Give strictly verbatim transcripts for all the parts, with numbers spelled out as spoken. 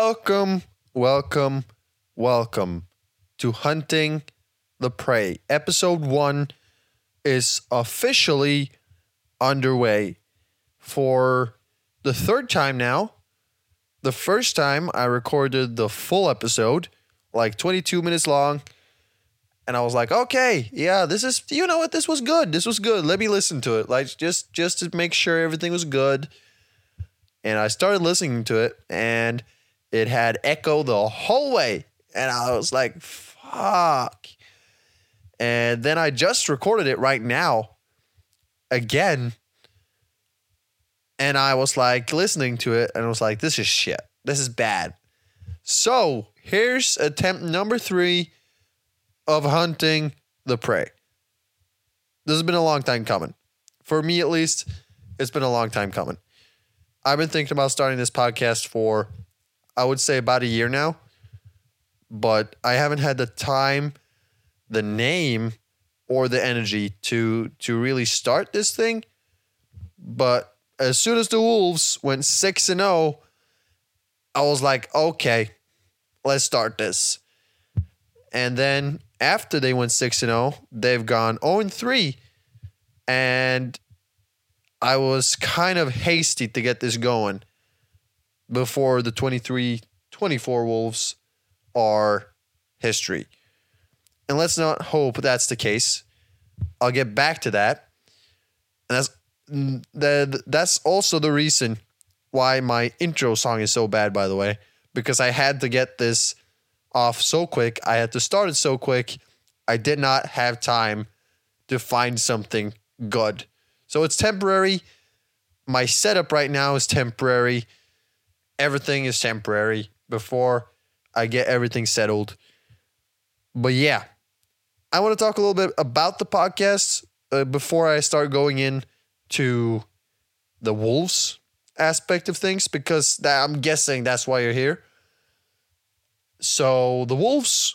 Welcome, welcome, welcome to Hunting the Prey. Episode one is officially underway for the third time now. The first time I recorded the full episode, like twenty-two minutes long, and I was like, okay, yeah, this is, you know what, this was good. This was good. Let me listen to it. Like, just, just to make sure everything was good. And I started listening to it, and it had echo the whole way. And I was like, fuck. And then I just recorded it right now again. And I was like listening to it and I was like, this is shit. This is bad. So here's attempt number three of Hunting the Prey. This has been a long time coming. For me, at least, it's been a long time coming. I've been thinking about starting this podcast for, I would say, about a year now. But I haven't had the time, the name, or the energy to to really start this thing. But as soon as the Wolves went six and oh, I was like, okay, let's start this. And then after they went six and oh, they've gone oh and three. And I was kind of hasty to get this going before the twenty-three twenty-four Wolves are history. And let's not hope that's the case. I'll get back to that. And that's that, that's also the reason why my intro song is so bad, by the way, because I had to get this off so quick. I had to start it so quick. I did not have time to find something good. So it's temporary. My setup right now is temporary. Everything is temporary before I get everything settled. But yeah, I want to talk a little bit about the podcast uh, before I start going in to the Wolves aspect of things, because that, I'm guessing that's why you're here. So the Wolves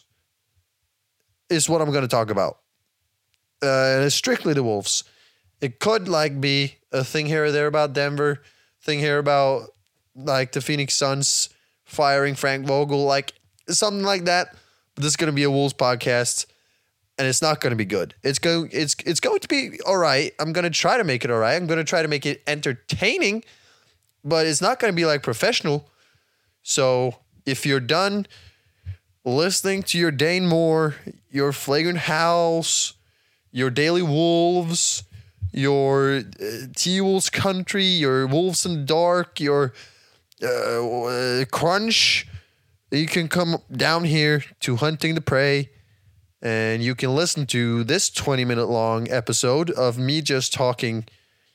is what I'm going to talk about. Uh, and it's strictly the Wolves. It could like be a thing here or there about Denver, thing here about like the Phoenix Suns firing Frank Vogel, like something like that. But this is going to be a Wolves podcast, and it's not going to be good. It's going it's it's going to be all right. I'm going to try to make it all right. I'm going to try to make it entertaining, but it's not going to be like professional. So if you're done listening to your Dane Moore, your Flagrant Howls, your Daily Wolves, your uh, T-Wolves Country, your Wolves in the Dark, your uh, uh, Crunch, you can come down here to Hunting the Prey, and you can listen to this twenty minute long episode of me just talking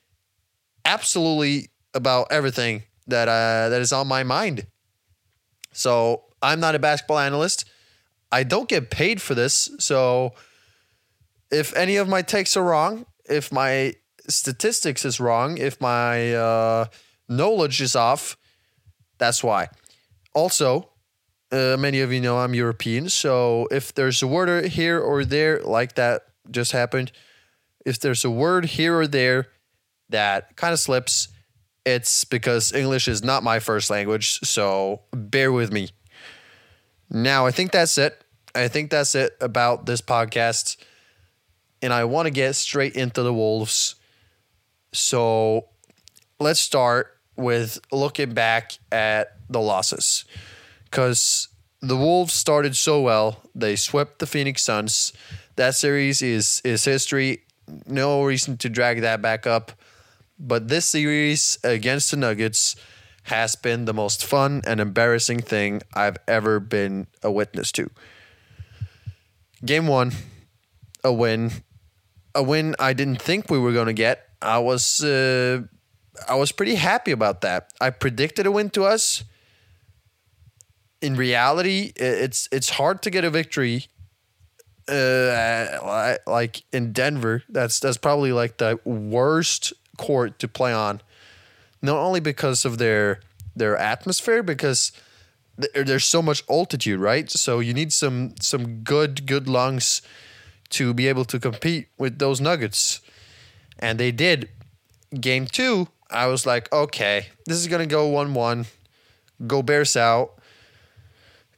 absolutely about everything that uh, that is on my mind. So I'm not a basketball analyst. I don't get paid for this. So if any of my takes are wrong, if my statistics is wrong, if my uh, knowledge is off, that's why. Also, uh, many of you know I'm European, so if there's a word here or there, like that just happened, if there's a word here or there that kind of slips, it's because English is not my first language, so bear with me. Now, I think that's it. I think that's it about this podcast. And I want to get straight into the Wolves. So let's start with looking back at the losses. Because the Wolves started so well. They swept the Phoenix Suns. That series is, is history. No reason to drag that back up. But this series against the Nuggets has been the most fun and embarrassing thing I've ever been a witness to. Game one, a win. A win I didn't think we were going to get. I was uh, I was pretty happy about that. I predicted a win to us. In reality, it's it's hard to get a victory uh, like in Denver. That's that's probably like the worst court to play on. Not only because of their their atmosphere, because there's so much altitude, right? So you need some some good good lungs to be able to compete with those Nuggets. And they did. Game two, I was like, okay, this is going to go one one. Go Bears out.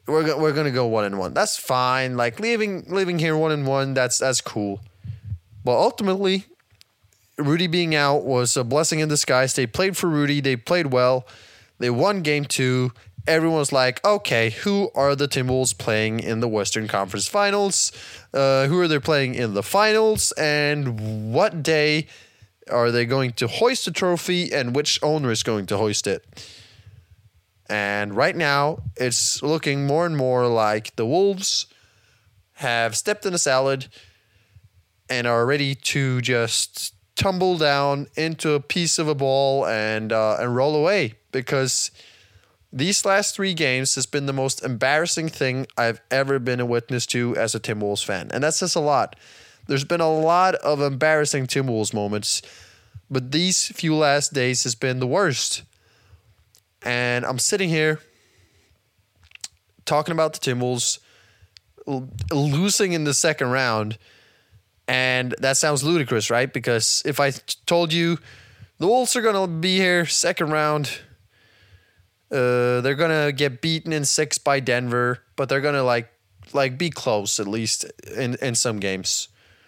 we're go- we're gonna go one and one. That's fine. Like leaving leaving here one and one. That's that's cool. But ultimately, Rudy being out was a blessing in disguise. They played for Rudy. They played well. They won game two. Everyone was like, okay, who are the Timberwolves playing in the Western Conference Finals? Uh, who are they playing in the finals? And what day are they going to hoist the trophy? And which owner is going to hoist it? And right now, it's looking more and more like the Wolves have stepped in the salad and are ready to just tumble down into a piece of a ball and uh, and roll away, because these last three games has been the most embarrassing thing I've ever been a witness to as a Timberwolves fan. And that says a lot. There's been a lot of embarrassing Timberwolves moments, but these few last days has been the worst. And I'm sitting here talking about the Timberwolves l- losing in the second round. And that sounds ludicrous, right? Because if I t- told you the Wolves are going to be here second round, uh, they're going to get beaten in six by Denver, but they're going to like like be close at least in, in some games.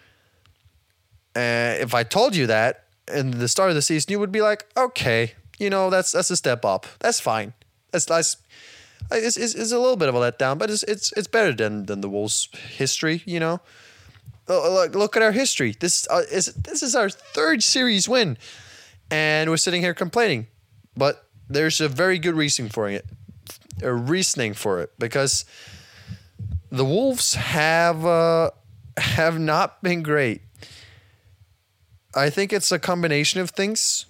Uh, if I told you that in the start of the season, you would be like, okay, you know, that's that's a step up. That's fine. That's nice. It's, it's, it's a little bit of a letdown, but it's it's it's better than than the Wolves' history, you know. Look, look at our history. This uh, is this is our third series win, and we're sitting here complaining. But there's a very good reason for it, a reasoning for it, because the Wolves have uh, have not been great. I think it's a combination of things.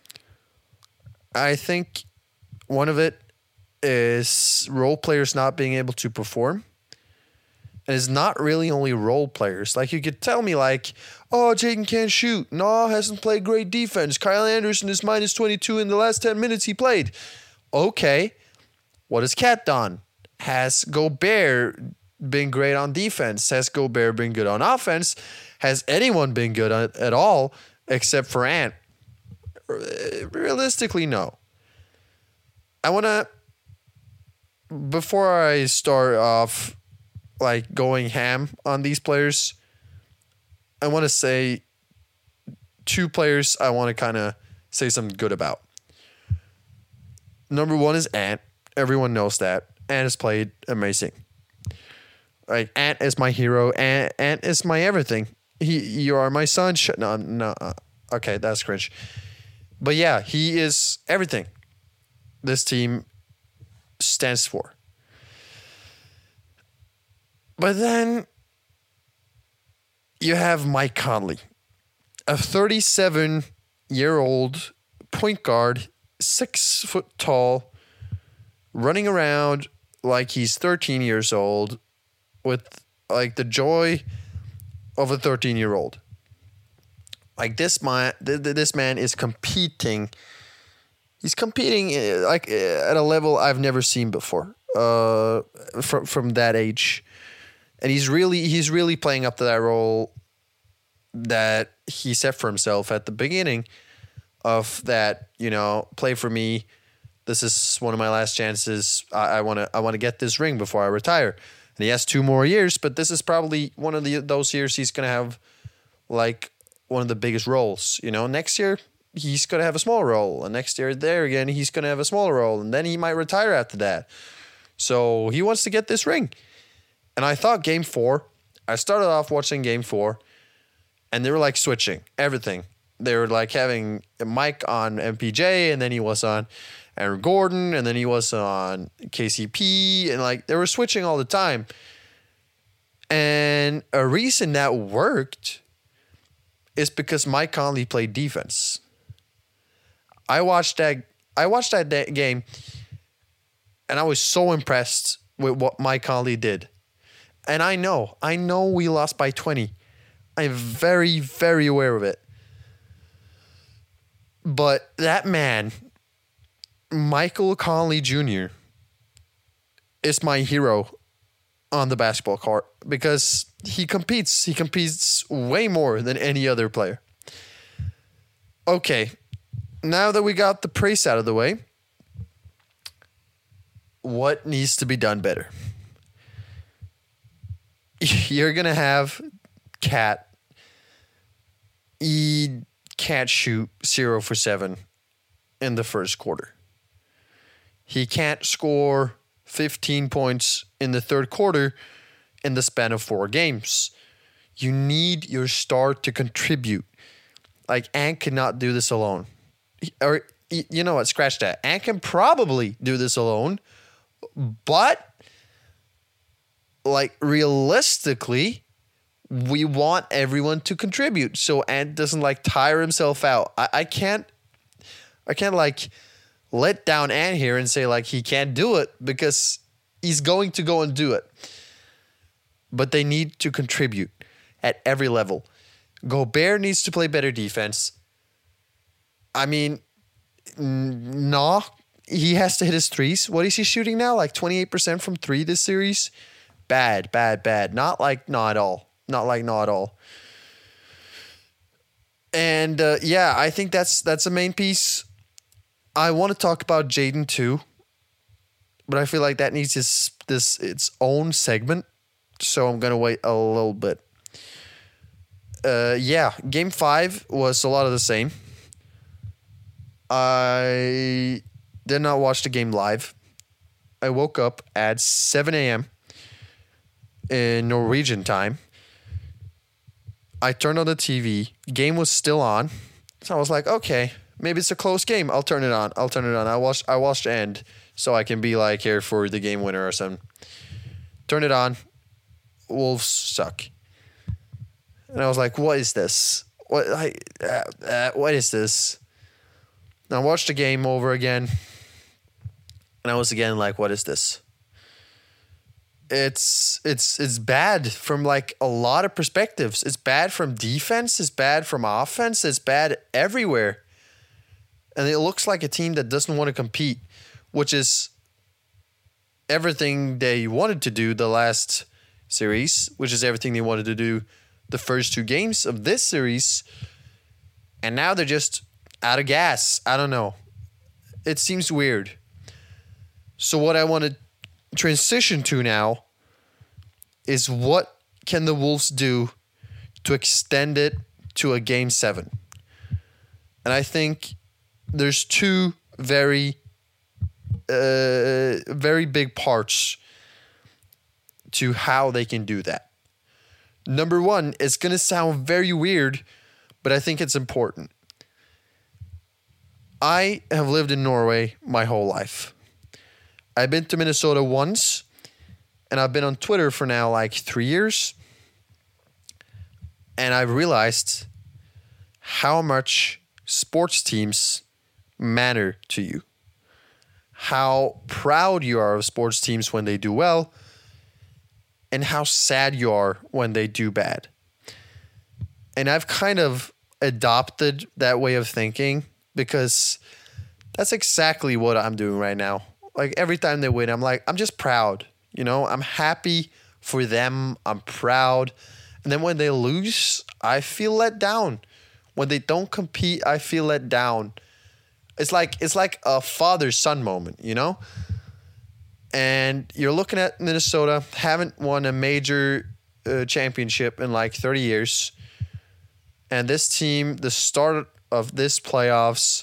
I think one of it is role players not being able to perform. And it's not really only role players. Like, you could tell me, like, oh, Jaden can't shoot. No, hasn't played great defense. Kyle Anderson is minus twenty-two in the last ten minutes he played. Okay. What has Cat done? Has Gobert been great on defense? Has Gobert been good on offense? Has anyone been good at, at all except for Ant? Realistically, no. I want to, before I start off like going ham on these players, I want to say two players I want to kind of say something good about. Number one is Ant. Everyone knows that. Ant has played amazing. Like, Ant is my hero. Ant, Ant is my everything. He, you are my son. Sh- no, no. Uh, okay, that's cringe. But yeah, he is everything this team stands for. But then you have Mike Conley, a thirty-seven-year-old point guard, six foot tall, running around like he's thirteen years old with like the joy of a thirteen-year-old. Like, this man, this man is competing. He's competing like at a level I've never seen before. Uh, from from that age. And he's really he's really playing up to that role that he set for himself at the beginning of that, you know, play for me. This is one of my last chances. I want to I want to get this ring before I retire. And he has two more years, but this is probably one of the those years he's going to have like one of the biggest roles. You know, next year he's going to have a small role, and next year there again he's going to have a smaller role, and then he might retire after that. So he wants to get this ring. And I thought game four, I started off watching game four, and they were like switching everything. They were like having Mike on M P J, and then he was on Aaron Gordon, and then he was on K C P, and like they were switching all the time. And a reason that worked is because Mike Conley played defense. I watched that. I watched that day, game, and I was so impressed with what Mike Conley did. And I know, I know we lost by twenty. I'm very, very aware of it. But that man, Michael Conley Junior, is my hero on the basketball court because he competes. He competes way more than any other player. Okay, now that we got the praise out of the way, what needs to be done better? you're going to have Cat. He can't shoot zero for seven in the first quarter. He can't score fifteen points in the third quarter in the span of four games. You need your star to contribute. Like, Ant cannot do this alone. Or, you know what, scratch that. Ant can probably do this alone, but, like, realistically, we want everyone to contribute so Ant doesn't, like, tire himself out. I, I can't, I can't, like, let down Ant here and say, like, he can't do it, because he's going to go and do it. But they need to contribute at every level. Gobert needs to play better defense. I mean, n- nah, he has to hit his threes. What is he shooting now? Like twenty-eight percent from three this series? Bad, bad, bad. Not like not at all. Not like not at all. And uh, yeah, I think that's that's a main piece. I want to talk about Jaden too, but I feel like that needs this this its own segment. So I'm gonna wait a little bit. Uh, yeah, game five was a lot of the same. I did not watch the game live. I woke up at seven a.m. in Norwegian time. I turned on the T V. Game was still on. So I was like, okay, maybe it's a close game. I'll turn it on. I'll turn it on. I watched I watched the end so I can be like here for the game winner or something. Turn it on. Wolves suck. And I was like, what is this? What I uh, uh, what is this? And I watched the game over again. And I was again like, what is this? It's it's it's bad from like a lot of perspectives. It's bad from defense, it's bad from offense, it's bad everywhere. And it looks like a team that doesn't want to compete, which is everything they wanted to do the last series, which is everything they wanted to do the first two games of this series. And now they're just out of gas. I don't know. It seems weird. So what I want to transition to now is what can the Wolves do to extend it to a game seven? And I think there's two very, uh, very big parts to how they can do that. Number one, it's going to sound very weird, but I think it's important. I have lived in Norway my whole life. I've been to Minnesota once, and I've been on Twitter for now like three years. And I've realized how much sports teams matter to you. How proud you are of sports teams when they do well, and how sad you are when they do bad. And I've kind of adopted that way of thinking because that's exactly what I'm doing right now. Like every time they win, I'm like, I'm just proud. You know, I'm happy for them. I'm proud. And then when they lose, I feel let down. When they don't compete, I feel let down. It's like it's like a father-son moment, you know? And you're looking at Minnesota, haven't won a major uh, championship in like thirty years. And this team, the start of this playoffs,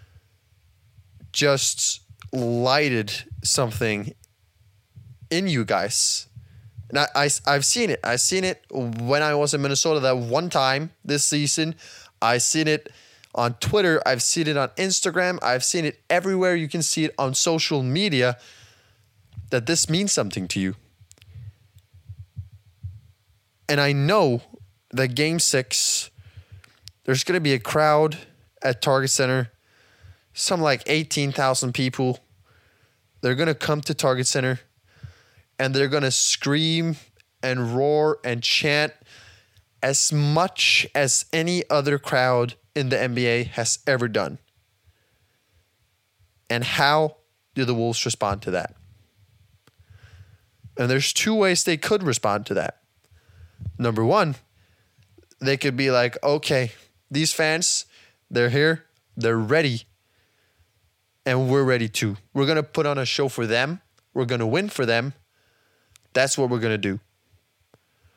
just lighted something in you guys. And I, I, I've seen it. I've seen it when I was in Minnesota that one time this season. I've seen it on Twitter. I've seen it on Instagram. I've seen it everywhere. You can see it on social media. That this means something to you. And I know that game six, there's going to be a crowd at Target Center, some like eighteen thousand people. They're going to come to Target Center and they're going to scream and roar and chant as much as any other crowd in the N B A has ever done. And how do the Wolves respond to that? And there's two ways they could respond to that. Number one, they could be like, okay, these fans, they're here, they're ready, and we're ready too. We're going to put on a show for them. We're going to win for them. That's what we're going to do.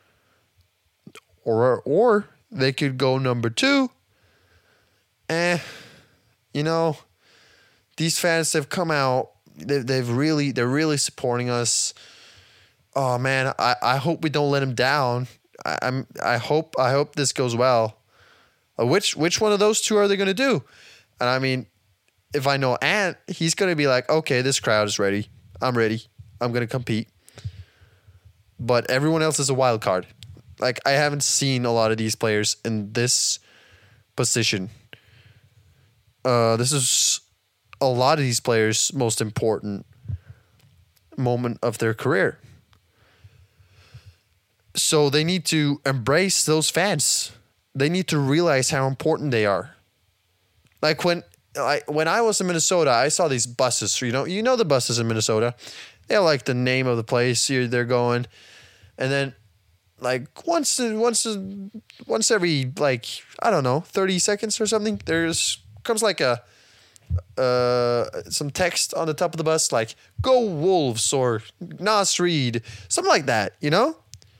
Or or they could go number two. Eh, you know, these fans have come out. They, they've really, they're really supporting us. Oh man, I, I hope we don't let them down. I, I'm I hope I hope this goes well. Uh, which which one of those two are they going to do? And I mean, if I know Ant, he's going to be like, okay, this crowd is ready. I'm ready. I'm going to compete. But everyone else is a wild card. Like, I haven't seen a lot of these players in this position. Uh, this is a lot of these players' most important moment of their career. So they need to embrace those fans. They need to realize how important they are. Like when I when I was in Minnesota, I saw these buses. You know, you know the buses in Minnesota. They have like the name of the place they're going, and then like once once once every like I don't know thirty seconds or something, there's comes like a uh some text on the top of the bus like "Go Wolves" or "Nas Reed," something like that. You know,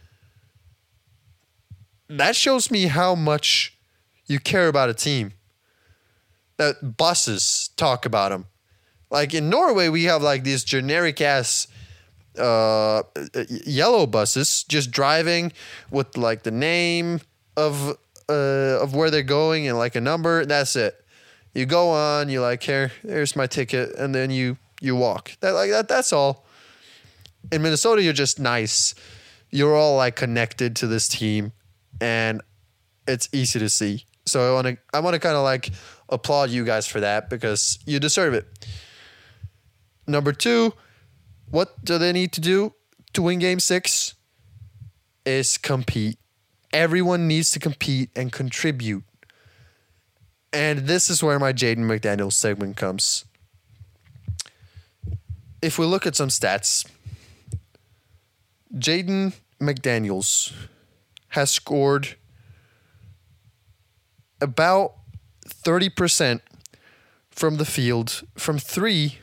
that shows me how much you care about a team. That buses talk about them. Like in Norway, we have like these generic ass uh, yellow buses just driving with like the name of uh, of where they're going and like a number. That's it. You go on. You like here. Here's my ticket, and then you you walk. That like that. That's all. In Minnesota, you're just nice. You're all like connected to this team, and it's easy to see. So I want to I want to kind of like applaud you guys for that because you deserve it. Number two, what do they need to do to win game six? Is compete. Everyone needs to compete and contribute. And this is where my Jaden McDaniels segment comes. If we look at some stats, Jaden McDaniels has scored about thirty percent from the field from three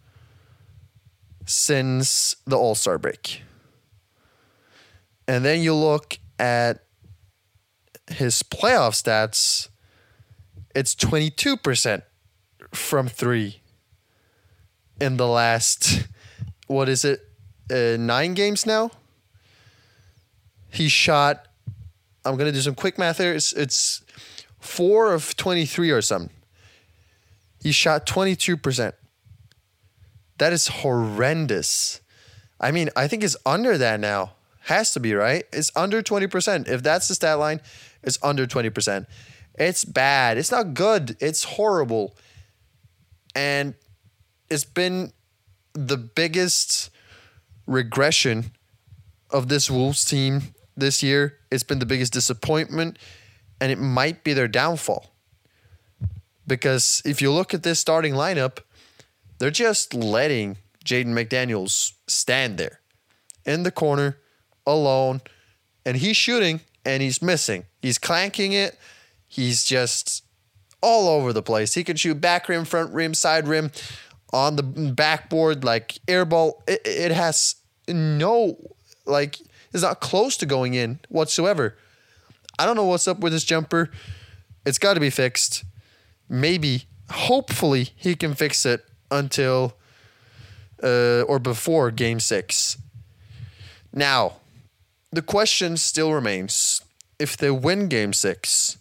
since the All-Star break. And then you look at his playoff stats, it's twenty-two percent from three in the last, what is it, uh, nine games now? He shot, I'm going to do some quick math here, it's, it's four of twenty-three or something. He shot twenty-two percent. That is horrendous. I mean, I think it's under that now. Has to be, right? It's under twenty percent. If that's the stat line, it's under twenty percent. It's bad. It's not good. It's horrible. And it's been the biggest regression of this Wolves team this year. It's been the biggest disappointment, and it might be their downfall. Because if you look at this starting lineup, they're just letting Jaden McDaniels stand there in the corner alone, and he's shooting and he's missing. He's clanking it. He's just all over the place. He can shoot back rim, front rim, side rim, on the backboard, like air ball. It, it has no, like, it's not close to going in whatsoever. I don't know what's up with his jumper. It's got to be fixed. Maybe, hopefully, he can fix it until uh, or before game six. Now, the question still remains. If they win game six,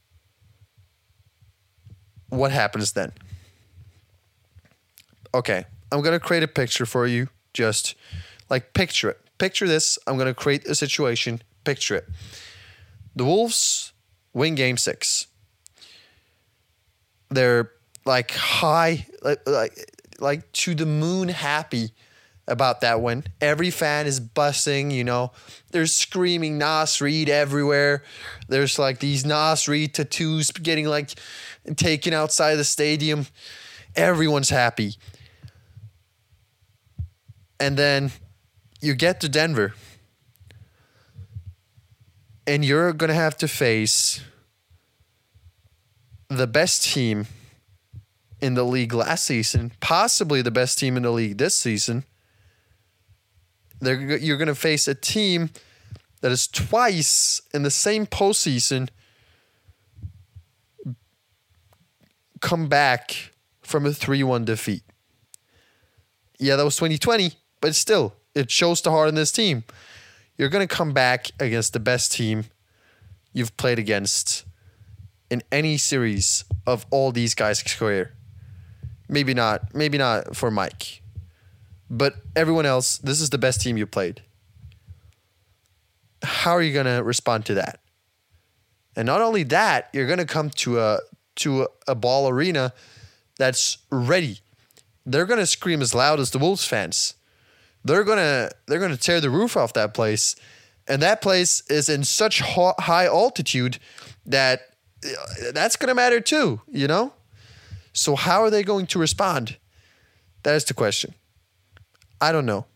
what happens then? Okay, I'm going to create a picture for you. Just like picture it. Picture this. I'm going to create a situation. Picture it. The Wolves win game six. They're like high, like, like, like to the moon happy about that win. Every fan is buzzing, you know. They're screaming Nas Reed everywhere. There's like these Nas Reed tattoos getting like taken outside the stadium. Everyone's happy. And then you get to Denver, and you're going to have to face the best team in the league last season, possibly the best team in the league this season. They're, you're going to face a team that has twice in the same postseason come back from a three one defeat. Yeah, that was twenty twenty, but still, it shows the heart in this team. You're going to come back against the best team you've played against in any series of all these guys' career. Maybe not, maybe not for Mike. But everyone else, this is the best team you played. How are you going to respond to that? And not only that, you're going to come to a to a, a Ball Arena that's ready. They're going to scream as loud as the Wolves fans. They're going to they're going to tear the roof off that place. And that place is in such ho- high altitude that that's going to matter too, you know? So how are they going to respond? That is the question. I don't know.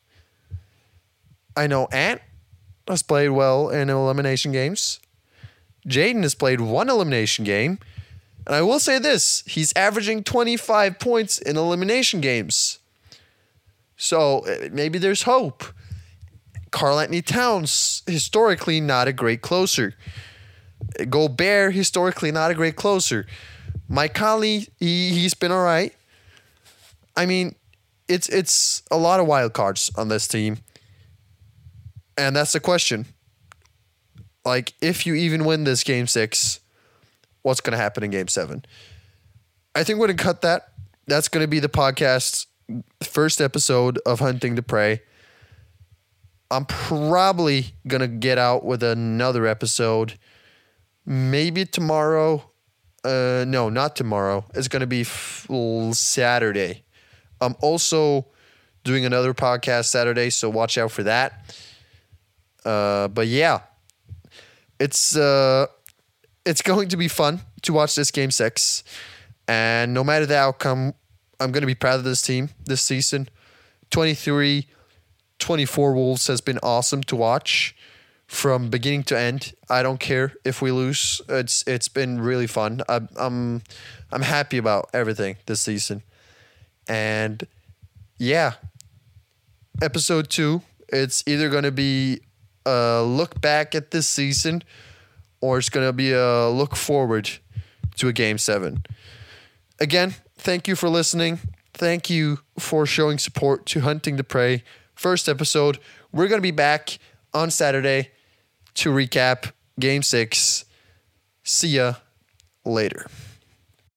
I know Ant has played well in elimination games. Jaden has played one elimination game. And I will say this, he's averaging twenty-five points in elimination games. So maybe there's hope. Karl-Anthony Towns, historically not a great closer. Gobert, historically not a great closer. Mike Conley, he, he's been all right. I mean, it's it's a lot of wild cards on this team. And that's the question. Like, if you even win this game six, what's going to happen in game seven? I think we're going to cut that. That's going to be the podcast's first episode of Hunting the Prey. I'm probably going to get out with another episode. Maybe tomorrow. Uh, no, not tomorrow. It's going to be f- Saturday. I'm also doing another podcast Saturday, so watch out for that. Uh, but yeah, it's uh, it's going to be fun to watch this game six. And no matter the outcome, I'm going to be proud of this team this season. twenty-three twenty-four Wolves has been awesome to watch from beginning to end. I don't care if we lose. It's it's been really fun. I'm I'm I'm happy about everything this season. And yeah, episode two, it's either going to be a look back at this season or it's going to be a look forward to a game seven. Again, thank you for listening. Thank you for showing support to Hunting the Prey. First episode. We're going to be back on Saturday to recap game six. See ya later.